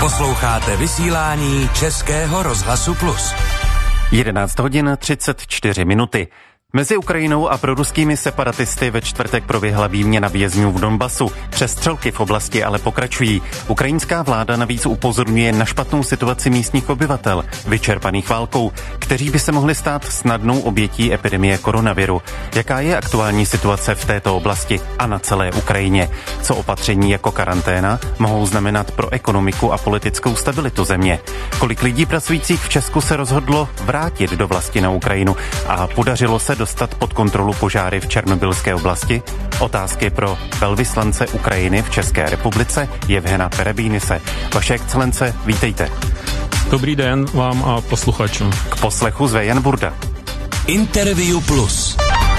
Posloucháte vysílání Českého rozhlasu Plus. 11 hodin 34 minuty. Mezi Ukrajinou a proruskými separatisty ve čtvrtek proběhla výměna vězňů v Donbasu. Přestřelky v oblasti ale pokračují. Ukrajinská vláda navíc upozorňuje na špatnou situaci místních obyvatel, vyčerpaných válkou, kteří by se mohli stát snadnou obětí epidemie koronaviru. Jaká je aktuální situace v této oblasti a na celé Ukrajině? Co opatření jako karanténa mohou znamenat pro ekonomiku a politickou stabilitu země? Kolik lidí pracujících v Česku se rozhodlo vrátit do vlasti na Ukrajinu a podařilo se dostat pod kontrolu požáry v Černobylské oblasti? Otázky pro velvyslance Ukrajiny v České republice Jevhena Perebínise. Vaše excelence, vítejte. Dobrý den vám a posluchačům. K poslechu zve Jan Burda. Interview Plus.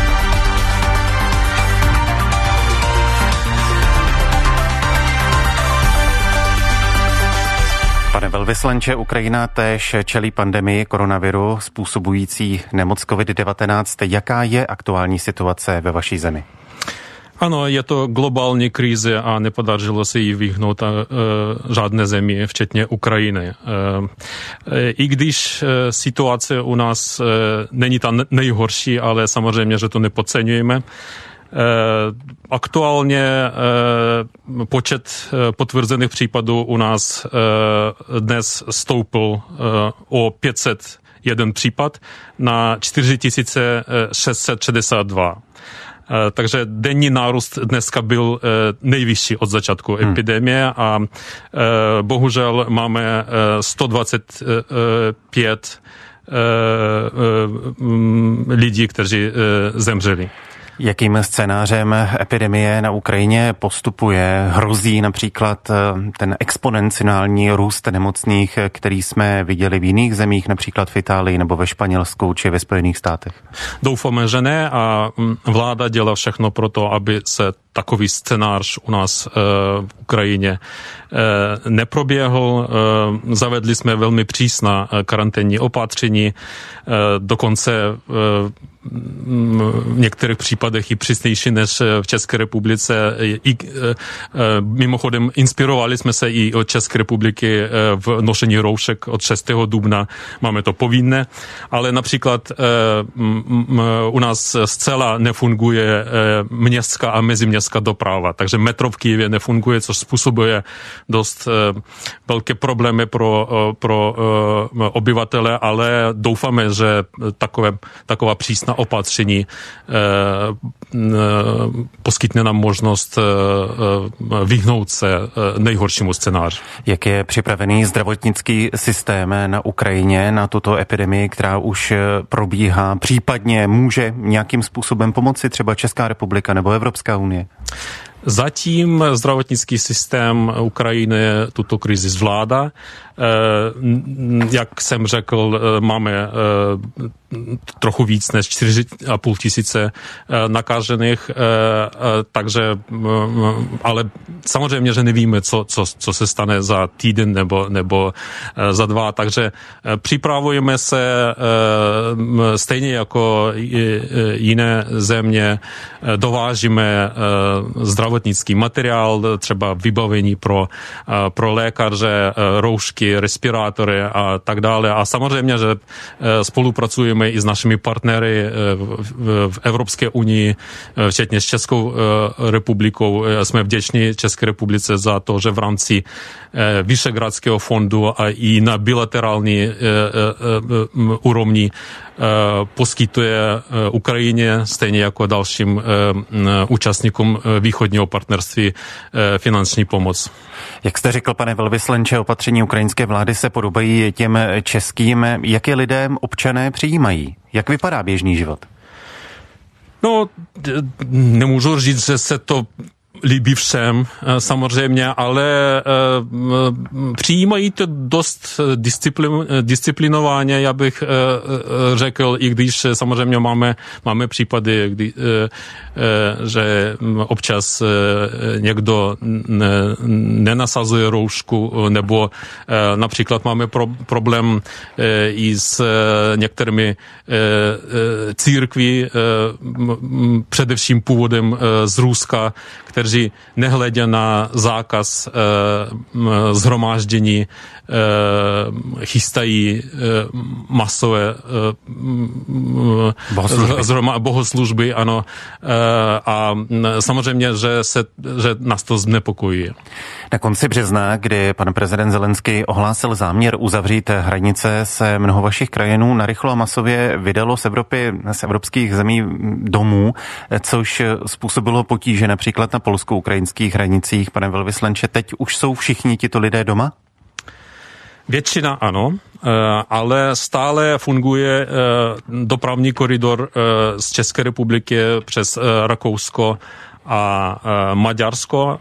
Pane velvyslanče, Ukrajina též čelí pandemii koronaviru způsobující nemoc COVID-19. Jaká je aktuální situace ve vaší zemi? Ano, je to globální krize a nepodařilo se jí vyhnout žádné zemi, včetně Ukrajiny. I když situace u nás není ta nejhorší, ale samozřejmě, že to nepodceňujeme. Aktuálně počet potvrzených případů u nás dnes stoupl o 501 případ na 4662. Takže denní nárůst dneska byl nejvyšší od začátku epidemie a bohužel máme 125 lidí, kteří zemřeli. Jakým scénářem epidemie na Ukrajině postupuje? Hrozí například ten exponenciální růst nemocných, který jsme viděli v jiných zemích, například v Itálii nebo ve Španělsku či ve Spojených státech? Doufáme, že ne a vláda dělá všechno pro to, aby se takový scénář u nás v Ukrajině neproběhl. Zavedli jsme velmi přísná karanténní opatření, dokonce v některých případech i přísnější než v České republice. Mimochodem inspirovali jsme se i od České republiky v nošení roušek od 6. dubna. Máme to povinné, ale například u nás zcela nefunguje městská a meziměstská doprava, takže metro v Kyjevě nefunguje, což způsobuje dost velké problémy pro obyvatele, ale doufáme, že taková přísná opatření poskytne nám možnost vyhnout se nejhoršímu scénáři. Jak je připravený zdravotnický systém na Ukrajině na tuto epidemii, která už probíhá, případně může nějakým způsobem pomoci třeba Česká republika nebo Evropská unie? Zatím zdravotnický systém Ukrajiny tuto krizi zvládá. Jak jsem řekl, máme trochu víc než 4,5 tisíce nakažených, takže, ale samozřejmě, že nevíme, co se stane za týden nebo za 2, takže připravujeme se stejně jako jiné země, dovážíme zdravotnický materiál, třeba vybavení pro lékaře, roušky, respirátory a tak dále. A samozřejmě, že spolupracujeme i s našimi partnery v Evropské unii, včetně s Českou republikou. Jsme vděční České republice za to, že v rámci Vyšehradského fondu a i na bilaterální úrovni poskytuje Ukrajině, stejně jako dalším účastníkům východního partnerství, finanční pomoc. Jak jste řekl, pane velvyslanče, opatření ukrajinské vlády se podobají těm českým. Jak je lidé, občané přijímají? Jak vypadá běžný život? No, nemůžu říct, že se to líbí všem, samozřejmě, ale přijímají to dost disciplinovaně, já bych řekl, i když samozřejmě máme případy, že občas někdo nenasazuje roušku, nebo například máme problém i s některými církví, především původem z Ruska, kteří kteří nehledě na zákaz zhromáždění chystají masové bohoslužby, ano. A samozřejmě, že nás to znepokojí. Na konci března, kdy pan prezident Zelenský ohlásil záměr uzavřít hranice, se mnoho vašich krajanů narychlo a masově vydalo z evropských zemí domů, což způsobilo potíže například na polsko-ukrajinských hranicích. Pane velvyslanče, teď už jsou všichni tito lidé doma? Většina ano, ale stále funguje dopravní koridor z České republiky přes Rakousko a Maďarsko,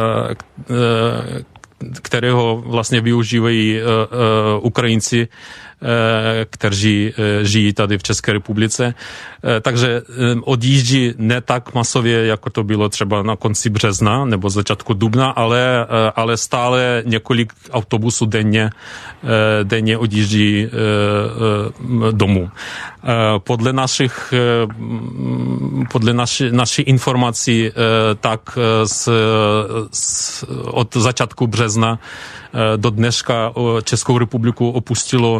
kterého vlastně využívají Ukrajinci, kteří žijí tady v České republice. Takže odjíždí ne tak masově, jako to bylo třeba na konci března nebo začátku dubna, ale stále několik autobusů denně odjíždí domů. Podle našich informací tak od začátku března do dneška Českou republiku opustilo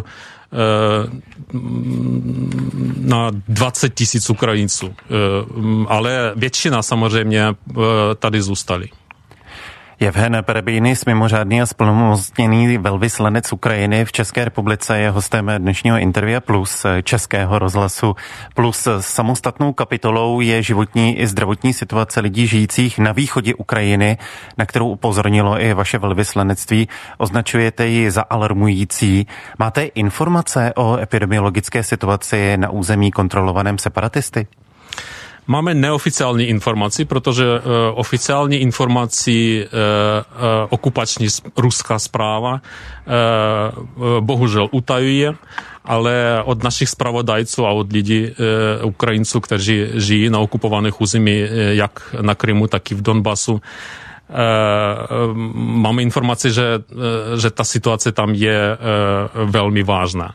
na 20 000 Ukrajinců, ale většina samozřejmě tady zůstali. Jevhen Perebijnis, mimořádný a splnomocněný velvyslanec Ukrajiny v České republice, je hostem dnešního Intervia Plus Českého rozhlasu Plus. Samostatnou kapitolou je životní i zdravotní situace lidí žijících na východě Ukrajiny, na kterou upozornilo i vaše velvyslanectví. Označujete ji za alarmující. Máte informace o epidemiologické situaci na území kontrolovaném separatisty? Máme neoficiální informaci, protože oficiální informaci okupační ruská správa bohužel utajuje, ale od našich zpravodajců a od lidí Ukrajinců, kteří žijí na okupovaných území, jak na Krymu, tak i v Donbasu, máme informaci, že ta situace tam je velmi vážná.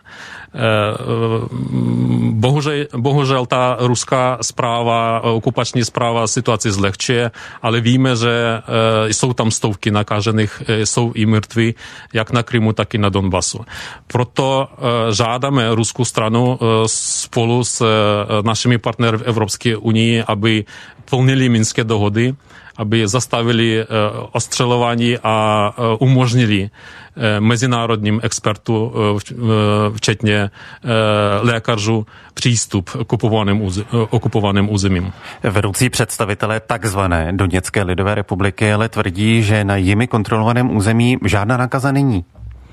Bohužel ta ruská správa, okupační správa situaci zlehčuje, ale víme, že jsou tam stovky nakažených, jsou i mrtví, jak na Krymu, tak i na Donbasu. Proto žádáme ruskou stranu spolu s našimi partnery v Evropské unii, aby plnili minské dohody, aby zastavili ostřelování a umožnili mezinárodním expertům, včetně lékařů, přístup k okupovaným územím. Vedoucí představitelé takzvané Doněcké lidové republiky ale tvrdí, že na jimi kontrolovaném území žádná nákaza není.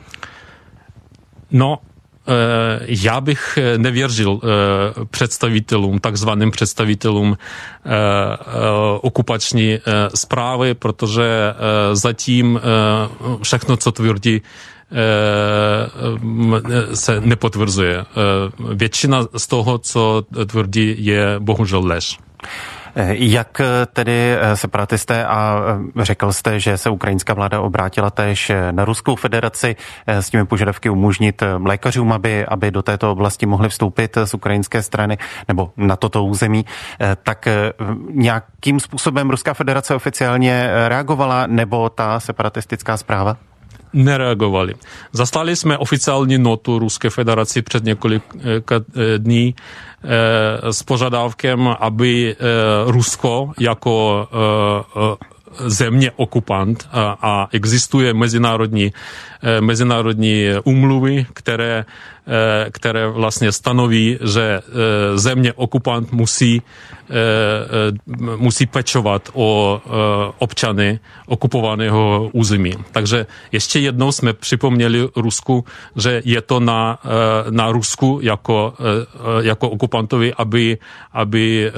No, já bych nevěřil takzvaným představitelům okupační správy, protože zatím všechno, co tvrdí, se nepotvrzuje. Většina z toho, co tvrdí, je bohužel lež. Jak tedy separatisté, a řekl jste, že se ukrajinská vláda obrátila též na Ruskou federaci s těmi požadavky umožnit lékařům, aby do této oblasti mohli vstoupit z ukrajinské strany nebo na toto území, tak nějakým způsobem Ruská federace oficiálně reagovala nebo ta separatistická správa? Nereagovali. Zaslali jsme oficiální notu Ruské federaci před několika dní s požadavkem, aby Rusko jako země okupant a existuje mezinárodní úmluvy, které vlastně stanoví, že země okupant musí pečovat o občany okupovaného území. Takže ještě jednou jsme připomněli Rusku, že je to na Rusku jako okupantovi, aby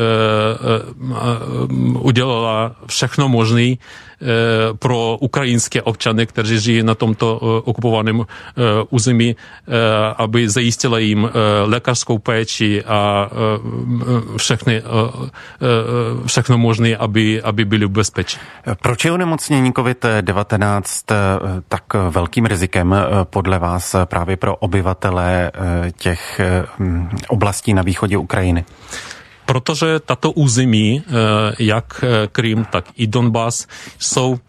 udělala všechno možné pro ukrajinské občany, kteří žijí na tomto okupovaném území, aby zajistila jim lékařskou péči a všechno možné, aby byli v bezpečí. Proč je onemocnění COVID-19 tak velkým rizikem podle vás právě pro obyvatele těch oblastí na východě Ukrajiny? Protože tato území, jak Krym, tak i Donbas, jsou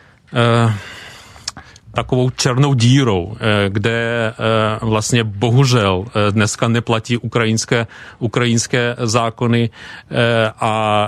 takovou černou dírou, kde vlastně bohužel dneska neplatí ukrajinské zákony a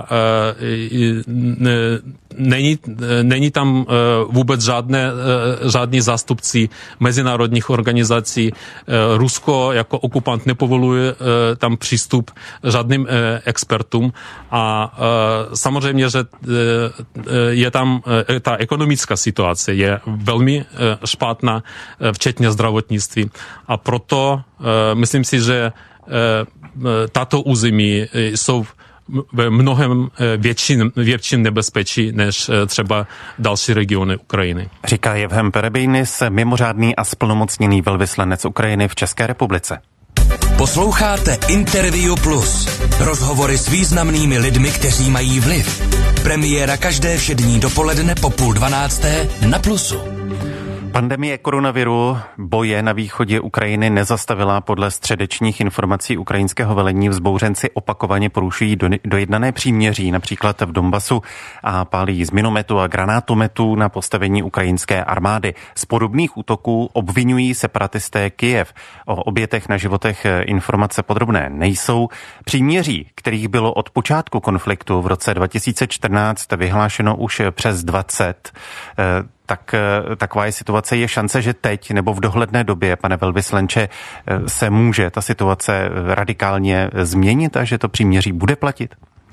není tam vůbec žádný zástupci mezinárodních organizací. Rusko jako okupant nepovoluje tam přístup žádným expertům a samozřejmě, že je tam ta ekonomická situace je velmi špatná, včetně zdravotnictví. A proto myslím si, že tato území jsou v mnohem větším nebezpečí než třeba další regiony Ukrajiny. Říká Jevhen Perebijnis, mimořádný a splnomocněný velvyslanec Ukrajiny v České republice. Posloucháte Interview Plus. Rozhovory s významnými lidmi, kteří mají vliv. Premiéra každé všední dopoledne po 11:30 na Plusu. Pandemie koronaviru boje na východě Ukrajiny nezastavila. Podle středečních informací ukrajinského velení vzbouřenci opakovaně porušují dojednané příměří, například v Donbasu, a pálí z minometu a granátometů na postavení ukrajinské armády. Z podobných útoků obvinují separatisté Kyjev. O obětech na životech informace podrobné nejsou. Příměří, kterých bylo od počátku konfliktu v roce 2014 vyhlášeno už přes 20, tak taková je situace. Je šance, že teď nebo v dohledné době, pane velvyslanče, se může ta situace radikálně změnit a že to příměří bude platit?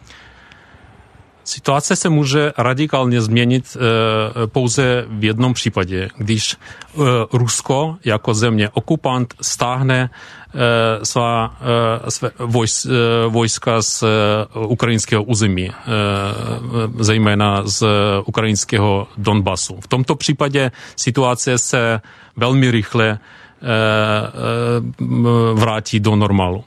Situace se může radikálně změnit pouze v jednom případě, když Rusko jako země okupant stáhne své vojska z ukrajinského území, zejména z ukrajinského Donbasu. V tomto případě situace se velmi rychle vrátí do normálu.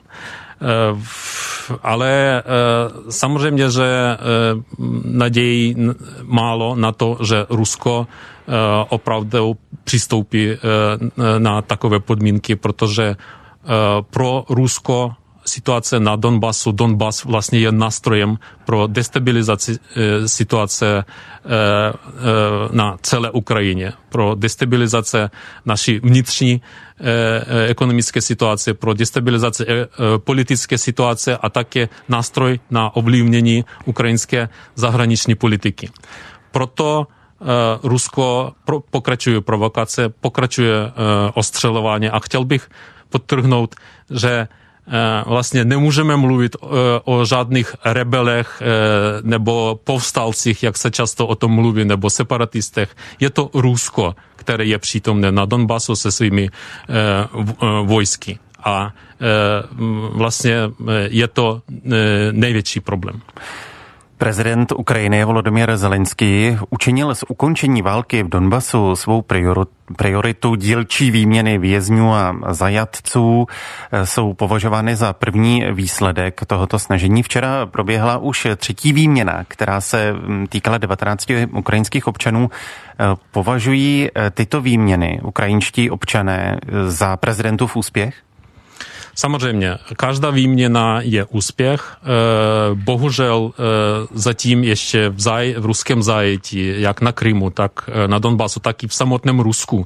Ale samozřejmě, že naději málo na to, že Rusko opravdu přistoupí na takové podmínky, protože pro Rusko situace na Donbasu, Donbas vlastně je nástrojem pro destabilizaci situace na celé Ukrajině, pro destabilizace naší vnitřní ekonomické situace, pro destabilizaci politické situace a také nástroj na ovlivnění ukrajinské zahraniční politiky. Proto Rusko pokračuje provokace, pokračuje ostřelování a chtěl bych podtrhnout, že vlastně nemůžeme mluvit o žádných rebelech nebo povstalcích, jak se často o tom mluví, nebo separatistech. Je to Rusko, které je přítomné na Donbasu se svými vojsky. A vlastně je to největší problém. Prezident Ukrajiny Volodymyr Zelenský učinil z ukončení války v Donbasu svou prioritu. Dílčí výměny vězňů a zajatců jsou považovány za první výsledek tohoto snažení. Včera proběhla už třetí výměna, která se týkala 19 ukrajinských občanů. Považují tyto výměny ukrajinští občané za prezidentův úspěch? Samozřejmě, každá výměna je úspěch. Bohužel zatím ještě v ruském zajetí, jak na Krymu, tak na Donbasu, tak i v samotném Rusku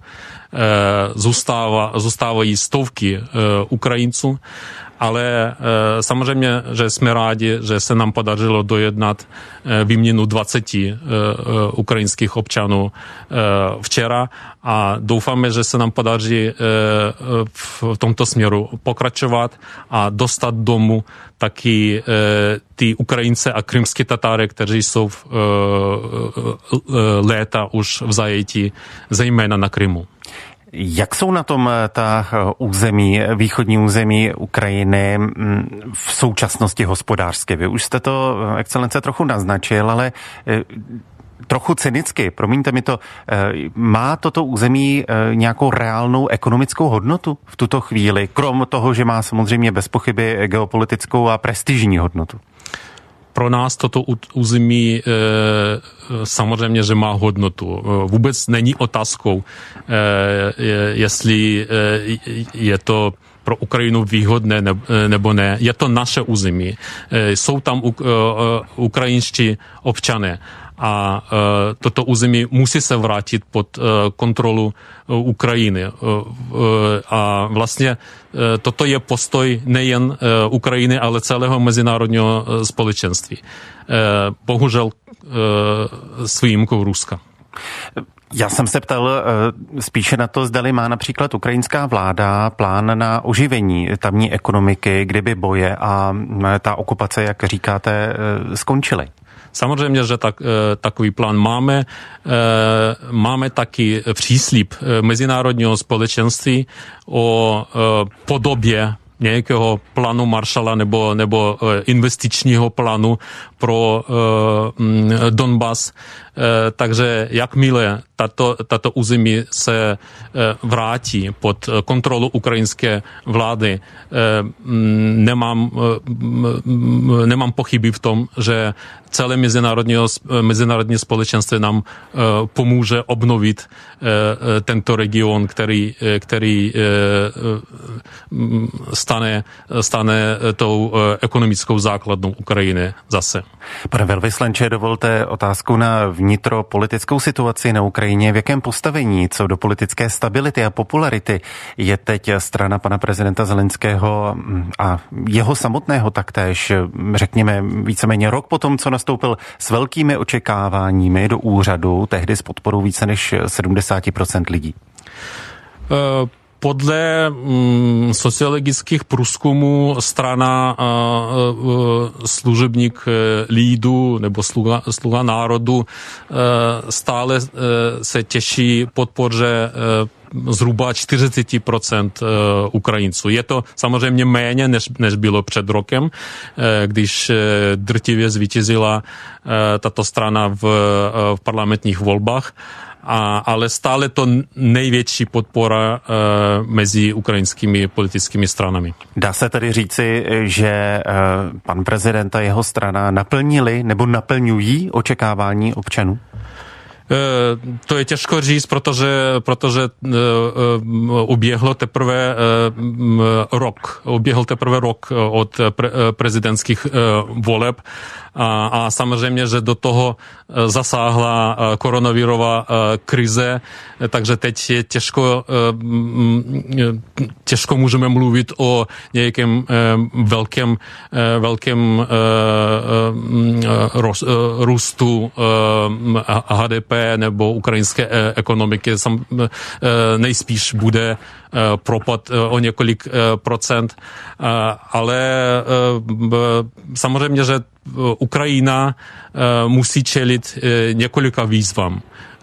zůstávají stovky Ukrajinců. Ale samozřejmě, že jsme rádi, že se nám podařilo dojednat výměnu 20 ukrajinských občanů včera a doufáme, že se nám podaří v tomto směru pokračovat a dostat domů taky ty Ukrajince a krymské Tatáry, kteří jsou léta už v zajetí, zejména na Krymu. Jak jsou na tom ta území, východní území Ukrajiny v současnosti hospodářsky? Vy už jste to, excelence, trochu naznačil, ale trochu cynicky, promiňte mi to, má toto území nějakou reálnou ekonomickou hodnotu v tuto chvíli, krom toho, že má samozřejmě bez pochyby geopolitickou a prestižní hodnotu? Pro nás toto území samozřejmě, že má hodnotu. Vůbec není otázkou, jestli je to pro Ukrajinu výhodné nebo ne. Je to naše území. Jsou tam ukrajinští občané. A toto území musí se vrátit pod kontrolu Ukrajiny. A vlastně toto je postoj nejen Ukrajiny, ale celého mezinárodního společenství. Bohužel s výjimkou Ruska. Já jsem se ptal spíše na to, zdali má například ukrajinská vláda plán na oživení tamní ekonomiky, kdyby boje a ta okupace, jak říkáte, skončily. Samozřejmě, že takový plán máme. Máme taky příslib mezinárodního společenství o podobě nějakého plánu Marshalla nebo investičního plánu pro Donbas. Takže jakmile tato území se vrátí pod kontrolu ukrajinské vlády, nemám pochyby v tom, že celé mezinárodní společenství nám pomůže obnovit tento region, který stane tou ekonomickou základnou Ukrajiny zase. Pane velvyslanče, dovolte otázku na vnitropolitickou situaci na Ukrajině. V jakém postavení co do politické stability a popularity je teď strana pana prezidenta Zelenského a jeho samotného taktéž, řekněme, víceméně rok potom, co nastoupil s velkými očekáváními do úřadu, tehdy s podporou více než 70% lidí? Podle sociologických průzkumů strana služebník lidu nebo sluga národu stále se těší podpoře zhruba 40% Ukrajinců. Je to samozřejmě méně, než bylo před rokem, když drtivě zvítězila tato strana v parlamentních volbách. Ale stále to největší podpora mezi ukrajinskými politickými stranami. Dá se tedy říci, že pan prezident a jeho strana naplnili nebo naplňují očekávání občanů? To je těžko říct, protože uběhl teprve rok od prezidentských voleb a samozřejmě, že do toho zasáhla koronavirová krize, takže teď je těžko můžeme mluvit o nějakém velkém růstu HDP nebo ukrajinské ekonomiky. Nejspíš bude propad o několik procent, ale samozřejmě, že Ukrajina musí čelit několika výzvám.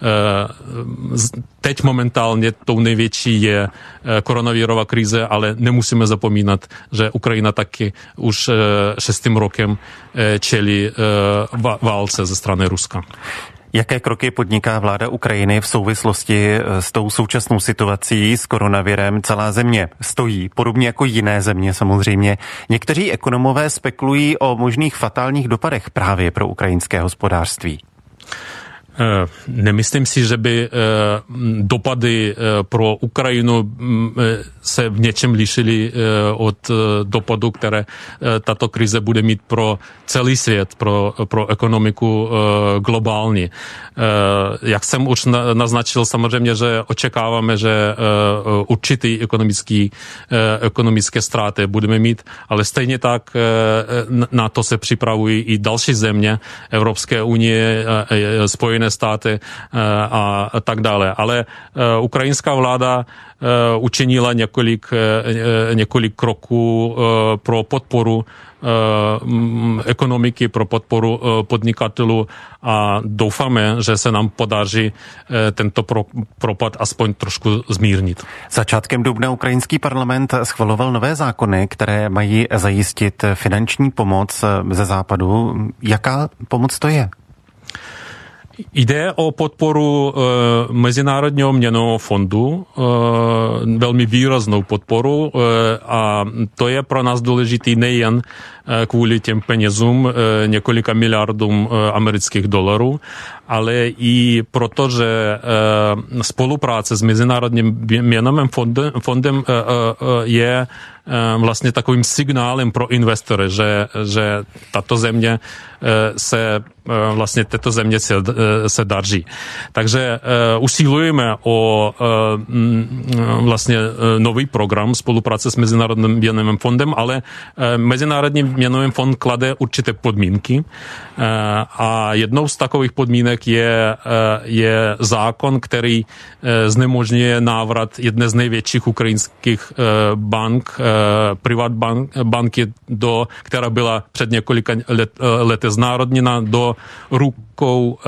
Teď momentálně tou největší je koronavirová krize, ale nemusíme zapomínat, že Ukrajina taky už 6. rokem čelí válce ze strany Ruska. Jaké kroky podniká vláda Ukrajiny v souvislosti s tou současnou situací s koronavirem? Celá země stojí, podobně jako jiné země samozřejmě. Někteří ekonomové spekulují o možných fatálních dopadech právě pro ukrajinské hospodářství. Nemyslím si, že by dopady pro Ukrajinu se v něčem lišily od dopadu, které tato krize bude mít pro celý svět, pro ekonomiku globální. Jak jsem už naznačil, samozřejmě, že očekáváme, že určitý ekonomické ztráty budeme mít, ale stejně tak na to se připravují i další země Evropské unie, Spojené státy a tak dále. Ale ukrajinská vláda učinila několik kroků pro podporu ekonomiky, pro podporu podnikatelů a doufáme, že se nám podaří tento propad aspoň trošku zmírnit. Začátkem dubna ukrajinský parlament schvaloval nové zákony, které mají zajistit finanční pomoc ze západu. Jaká pomoc to je? Jde o podporu Mezinárodního měnového fondu, velmi výraznou podporu a to je pro nás důležitý nejen kvůli těm penězům, několika miliardům amerických dolarů, ale i proto, že spolupráce s Mezinárodním měnovým fondem je vlastně takovým signálem pro investory, že tato země této země se daří. Takže usilujeme o vlastně nový program spolupráce s Mezinárodním měnovým fondem, ale Mezinárodní měnový fond klade určité podmínky a jednou z takových podmínek je zákon, který znemožňuje návrat jedné z největších ukrajinských bank, banky, která byla před několika lety znárodněna, do rukou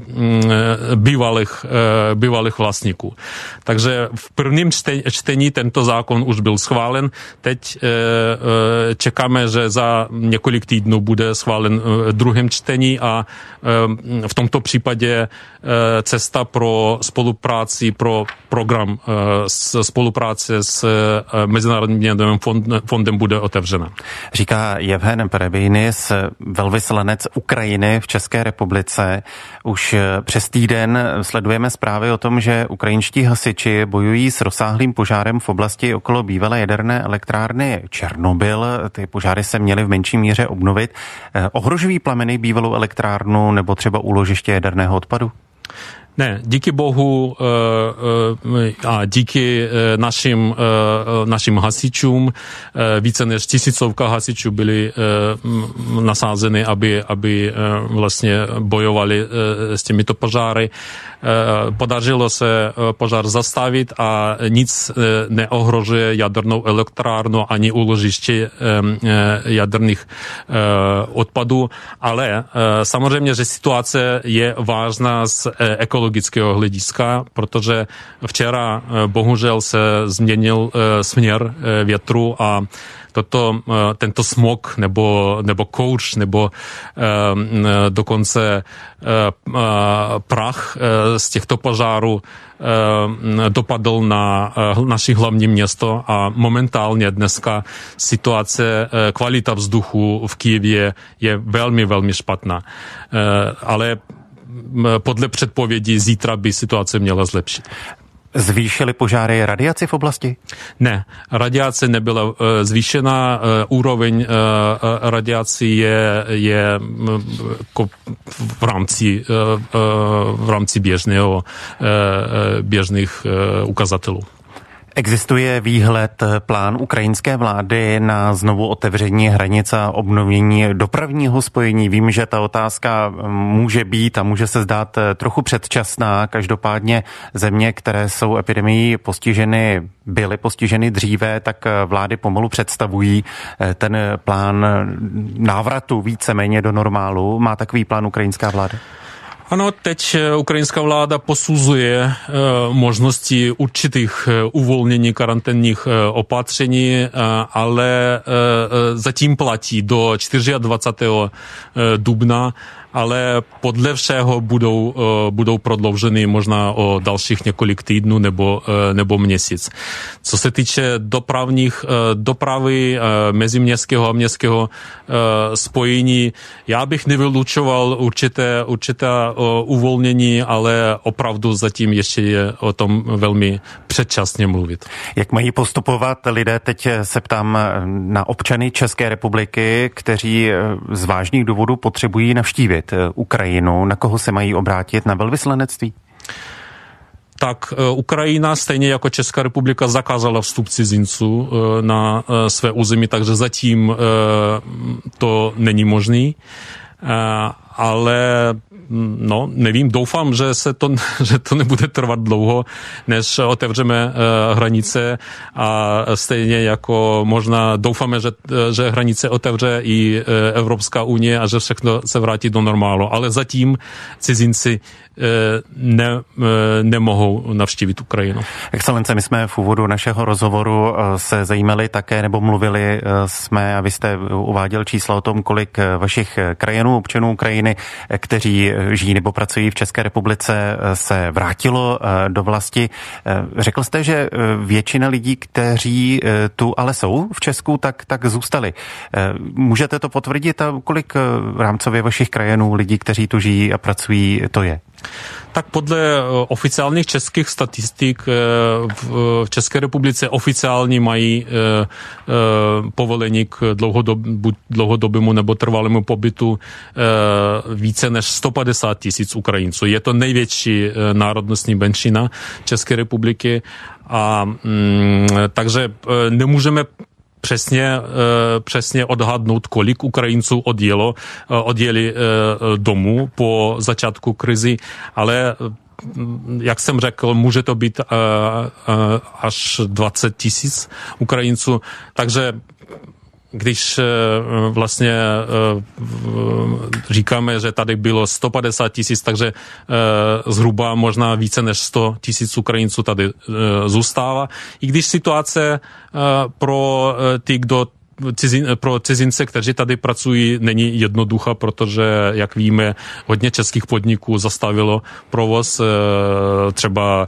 bývalých vlastníků. Takže v prvním čtení tento zákon už byl schválen. Teď čekáme, že za několik týdnů bude schválen v druhém čtení a v tomto případě cesta pro spolupráci, pro program spolupráce s Mezinárodním měnovým fondem bude otevřena. Říká Jevhen Perebijnis, velvyslanec Ukrajiny v České republice. Už přes týden sledujeme zprávy o tom, že ukrajinští hasiči bojují s rozsáhlým požárem v oblasti okolo bývalé jaderné elektrárny Černobyl. Ty požáry se měly v menší míře obnovit. Ohrožují plameny bývalou elektrárnu nebo třeba úložiště jaderného odpadu? Ne, díky Bohu a díky našim hasičům, více než 1000 hasičů byli nasázeny, aby vlastně bojovali s těmito požáry. Podařilo se požár zastavit a nic neohrožuje jadernou elektrárnu ani úložiště jaderných odpadů, ale samozřejmě, že situace je vážná z ekologického hlediska, protože včera bohužel se změnil směr větru a tento smog nebo kouř nebo dokonce prach z těchto požárů dopadl na naše hlavní město a momentálně dneska kvalita vzduchu v Kyjevě je velmi, velmi špatná. Ale podle předpovědí zítra by situace měla zlepšit. Zvýšily požáry radiaci v oblasti? Ne, radiace nebyla zvýšena, úroveň radiací je v rámci běžných ukazatelů. Existuje výhled, plán ukrajinské vlády na znovu otevření hranic a obnovení dopravního spojení? Vím, že ta otázka může být a může se zdát trochu předčasná. Každopádně země, které jsou epidemií byly postiženy dříve, tak vlády pomalu představují ten plán návratu víceméně do normálu. Má takový plán ukrajinská vláda? Ano, teď ukrajinská vláda posuzuje možnosti určitých uvolnění karanténních opatření, ale zatím platí do 24. dubna, ale podle všeho budou prodlouženy možná o dalších několik týdnů nebo měsíc. Co se týče dopravy meziměstského a městského spojení, já bych nevylučoval určité uvolnění, ale opravdu zatím ještě je o tom velmi předčasně mluvit. Jak mají postupovat lidé? Teď se ptám na občany České republiky, kteří z vážných důvodů potřebují navštívit Ukrajinu. Na koho se mají obrátit? Na velvyslanectví? Tak Ukrajina, stejně jako Česká republika, zakázala vstup cizinců na své území, takže zatím to není možný. Ale nevím, doufám, že to nebude trvat dlouho, než otevřeme hranice a stejně jako možná doufáme, že hranice otevře i Evropská unie a že všechno se vrátí do normálu. Ale zatím cizinci nemohou navštívit Ukrajinu. Excelence, my jsme v úvodu našeho rozhovoru se zajímali také, nebo mluvili jsme, a vy jste uváděl čísla o tom, kolik vašich krajanů, občanů Ukrajiny, kteří žijí nebo pracují v České republice, se vrátilo do vlasti. Řekl jste, že většina lidí, kteří tu ale jsou v Česku, tak zůstali. Můžete to potvrdit a kolik rámcově vašich krajanů, lidí, kteří tu žijí a pracují, to je? Tak podle oficiálních českých statistik v České republice oficiálně mají povolení k dlouhodobému nebo trvalému pobytu více než 150 000 Ukrajinců. Je to největší národnostní menšina České republiky a takže nemůžeme přesně odhadnout, kolik Ukrajinců odjeli domů po začátku krizi, ale jak jsem řekl, může to být až 20 000 Ukrajinců, takže když vlastně říkáme, že tady bylo 150 000, takže zhruba možná více než 100 000 Ukrajinců tady zůstává. I když situace pro ty, pro cizince, kteří tady pracují, není jednoduchá, protože, jak víme, hodně českých podniků zastavilo provoz, třeba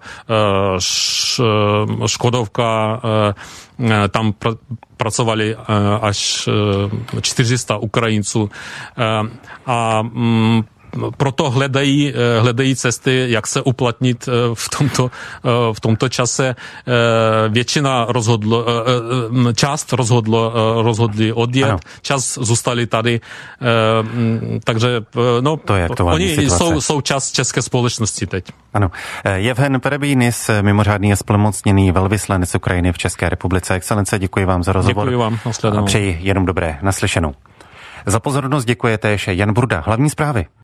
Škodovka, tam pracovali až 400 Ukrajinců a proto hledají cesty, jak se uplatnit v tomto čase. Část rozhodli odjet, ano. Čas zůstali tady, takže to je oni jsou část české společnosti teď. Ano. Jevhen Perebínis, mimořádný a splnomocněný velvyslanec Ukrajiny v České republice. Excelence, děkuji vám za rozhovor. Děkuji vám, a přeji jenom dobré, naslyšenou. Za pozornost děkuje též Jan Burda. Hlavní zprávy.